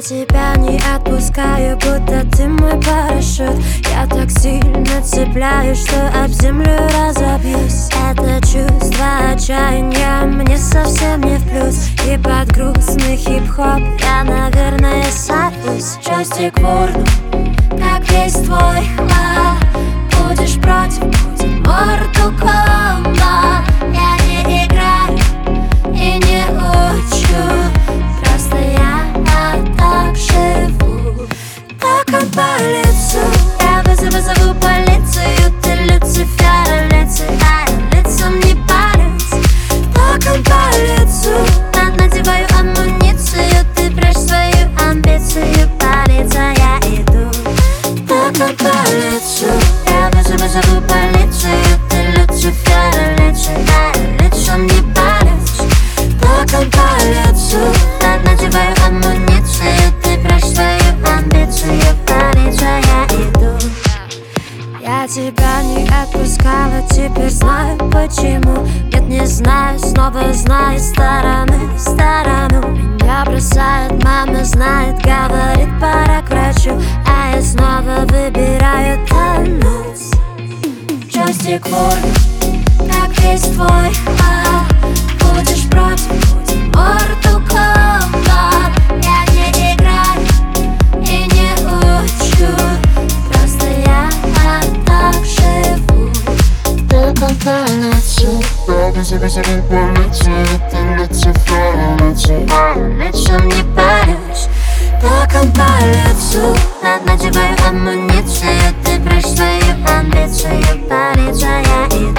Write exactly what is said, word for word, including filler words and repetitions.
тебя не отпускаю, будто ты мой парашют. Я так сильно цепляюсь, что об землю разобьюсь. Это чувство отчаяния мне совсем не в плюс. И под грустный хип-хоп я, наверное, сорвусь. Джойстик в урну, как весь твой хлам. Будешь против, будет Mortal Kombat. Я не играю и не учу, просто я так живу. Током по лицу, я вызову, вызову полицию. Ты Люцифер, лицей, а я лицом не парюсь. Током по лицу, я надеваю амуницию. Ты прячь свою амбицию, полиция, я иду. Током по лицу, я вызову, вызову полицию. Ты Люцифер, лицей, а я лицом не парюсь. Током по лицу, я надеваю амуницию. Ты прячь свою амбицию, полиция, я иду. Я тебя не отпускала, теперь знаю почему. Нет, не знаю, снова знаю стороны, сторону. Меня бросает, мама знает, говорит, пора к врачу. А я снова выбираю тонуть. Джойстик в урну, как весь твой хлам. Будешь против, будет Mortal Kombat. Я не играю и не учу, просто я так живу. Током по лицу, я вызову, вызову полицию. Ты Люцифер, лицей, а я лицом не парюсь. Током по лицу, я надеваю амуницию. Ты прячь свою амбицию, полиция, я иду.